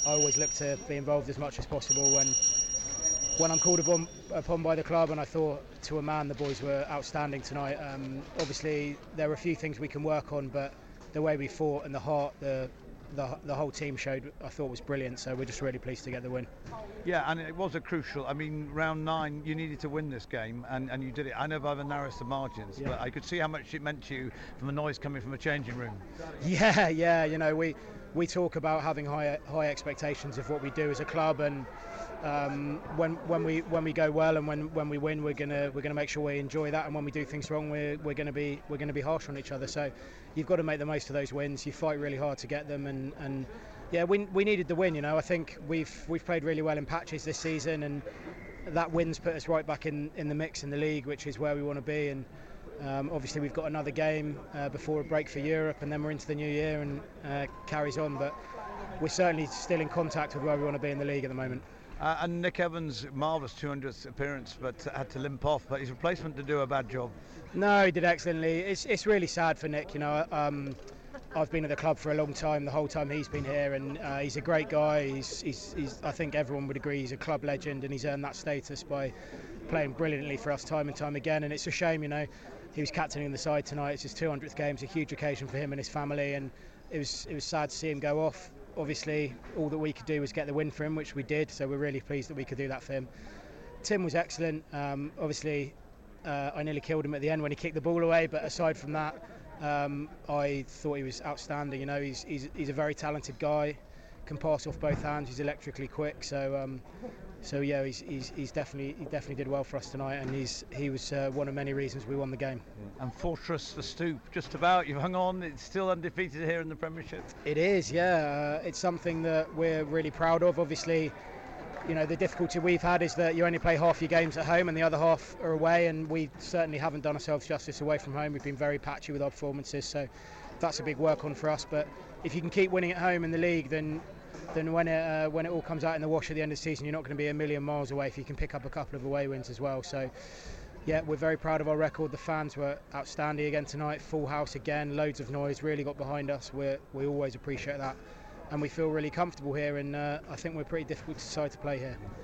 I always look to be involved as much as possible when I'm called upon by the club, and I thought to a man the boys were outstanding tonight. Obviously there were a few things we can work on, but the way we fought and the heart the whole team showed, I thought was brilliant, so we're just really pleased to get the win. Yeah, and it was a crucial, round 9 you needed to win this game, and you did it. I know by the narrowest of margins, but I could see how much it meant to you from the noise coming from a changing room. Yeah, we talk about having high expectations of what we do as a club, and when we go well and when we win, we're gonna make sure we enjoy that, and when we do things wrong, we're gonna be harsh on each other. So you've got to make the most of those wins. You fight really hard to get them, and yeah, we needed the win. I think we've played really well in patches this season, and that win's put us right back in the mix in the league, which is where we want to be. And obviously we've got another game before a break for Europe, and then we're into the new year and carries on. But we're certainly still in contact with where we want to be in the league at the moment. And Nick Evans, marvellous 200th appearance, but had to limp off. But his replacement did do a bad job. No, he did excellently. It's really sad for Nick. I've been at the club for a long time, the whole time he's been here, and he's a great guy. He's I think everyone would agree he's a club legend, and he's earned that status by playing brilliantly for us time and time again. And it's a shame, he was captaining the side tonight. It's his 200th game. It's a huge occasion for him and his family, and it was sad to see him go off. Obviously, all that we could do was get the win for him, which we did, so we're really pleased that we could do that for him. Tim was excellent. Obviously, I nearly killed him at the end when he kicked the ball away, but aside from that, I thought he was outstanding. He's a very talented guy, can pass off both hands, he's electrically quick, so yeah, he definitely did well for us tonight, and he was one of many reasons we won the game. And Fortress, the Stoop, just about, you've hung on. It's still undefeated here in the Premiership. It is, yeah. It's something that we're really proud of. Obviously, the difficulty we've had is that you only play half your games at home and the other half are away, and we certainly haven't done ourselves justice away from home. We've been very patchy with our performances, so that's a big work on for us. But if you can keep winning at home in the league, then when it all comes out in the wash at the end of the season, you're not going to be a million miles away if you can pick up a couple of away wins as well. So yeah, we're very proud of our record. The fans were outstanding again tonight, full house again, loads of noise, really got behind us. We always appreciate that, and we feel really comfortable here, and I think we're a pretty difficult side to play here.